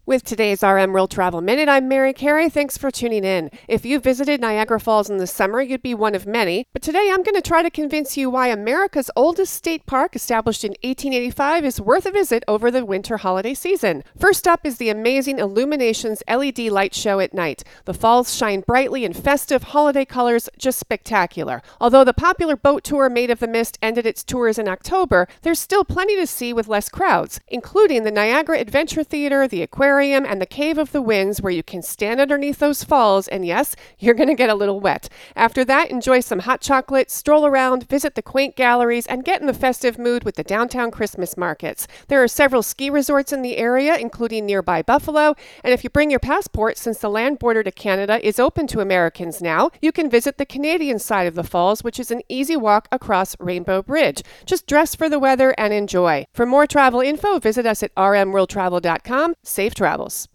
With today's RM World Travel Minute, I'm Mary Carey. Thanks for tuning in. If you visited Niagara Falls in the summer, you'd be one of many. But today I'm going to try to convince you why America's oldest state park, established in 1885, is worth a visit over the winter holiday season. First up is the amazing Illuminations LED light show at night. The falls shine brightly in festive holiday colors, just spectacular. Although the popular boat tour Made of the Mist ended its tours in October, there's still plenty to see with less crowds, including the Niagara Adventure Theater, the aquarium, and the Cave of the Winds, where you can stand underneath those falls, and yes, you're going to get a little wet. After that, enjoy some hot chocolate, stroll around, visit the quaint galleries, and get in the festive mood with the downtown Christmas markets. There are several ski resorts in the area, including nearby Buffalo, and if you bring your passport, since the land border to Canada is open to Americans now, you can visit the Canadian side of the falls, which is an easy walk across Rainbow Bridge. Just dress for the weather and enjoy. For more travel info, visit us at rmworldtravel.com. Safe travels.